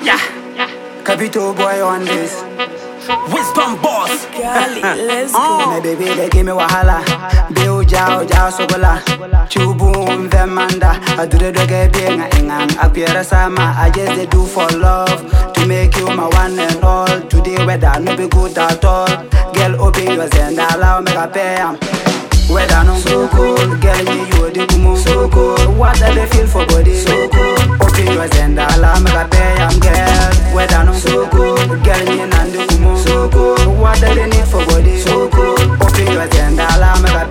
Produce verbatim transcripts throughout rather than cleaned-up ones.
Yeah, Capito boy on this. Wisdom boss. Girlie, let's go. My baby, they give me wahala. Bill Jao Jao Sogola. Chubum Vemanda. I do the doggy being a ingang. Appear sama. I just they do for love. To make you my one and all. Today weather no be good at all. Girl, open your send. Allow me to pay. Weather no so good. Girl, you the kumu so good. What do they feel for body? So good. Open your send. Allow me to pay. I'm girl. Weather no so good. Girl, you and the kumu so good. What do they need for body? So good. Open your send. Allow me to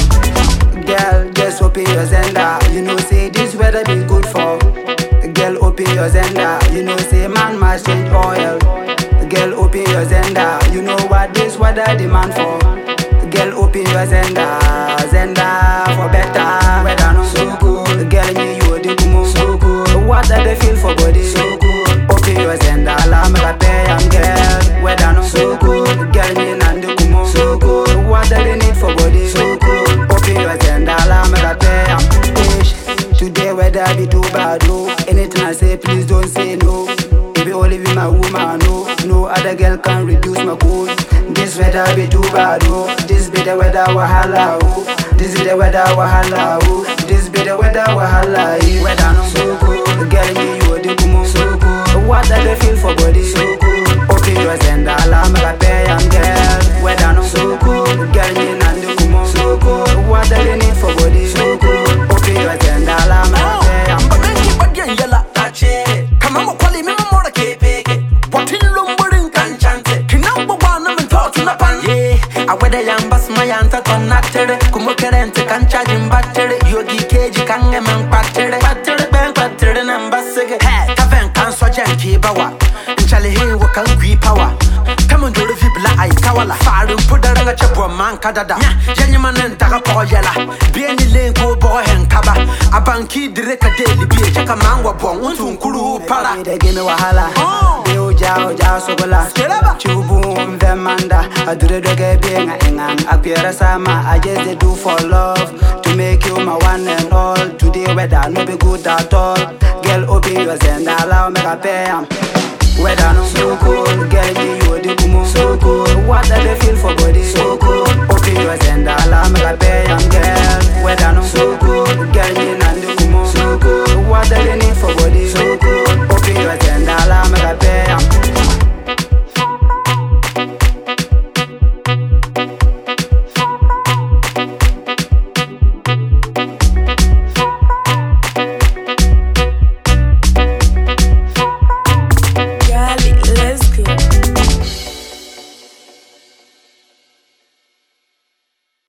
pay. Girl, just open your sender. You know say this weather be good for. Girl, open your sender. You know say man must change oil. Girl, open your sender. You know what this weather demand for. Girl, open your sender. Sender for better. Weather no so good. Girl, me you the kumu so good. What do they feel for body? So good. Open your sender. Allow me to pay. I'm girl. Weather no so good. Girl, me and the kumu so good. What do they need for body? So good. Open your sender. Allow me to pay. I'm ish. Today weather be too bad, no. Anything I say, please don't say no. If you only be my woman, no. No other girl can reduce my cold. This weather be too bad, oh. This be the weather wahala, oh. This is the weather wahala, oh. This be the weather wahala, eh. Weather no so good. Girl, me you the kumu so good. What do they feel for body? So good. Open your sender, allow me to pay. I'm girl. Weather no so good. Girl, me and the kumu so good. What do they need for body? So good. Open your sender, allow me to pay. I'm but then keep again yella touch it. Come on, call me more to keep it. What in lumbering can chant it. Can now go on and talk to the pan. Yeah, I wear the young bus my answer connected. Come on, current can charge him battery. Yogi cage can get man battery. Battery bank battery number six. Hey, Kavan can so janky bawa. Charlie here work on green power. Come on, do the vibla I kawala. Far and put the ranga chapua man kadada. Genuine and Tagapoyala. Be any lane go boy and kaba. A banky direct a daily be a chaka man wa bon. Untum kuru para. They give me wahala. Bill Jao Jao Sogola. Chubum Vemanda. I do the doggy being a ingang. Appear sama. I just they do for love. To make you my one and all. Today weather no be good at all. Girl, open your sender. Allow me to pay. Weather no so good. Girl, me you the kumu so good. What do they feel for body? So good. Open your sender. Allow me to pay. I'm girl. Weather no so good. Girl, me and the kumu so good. What do they need for body?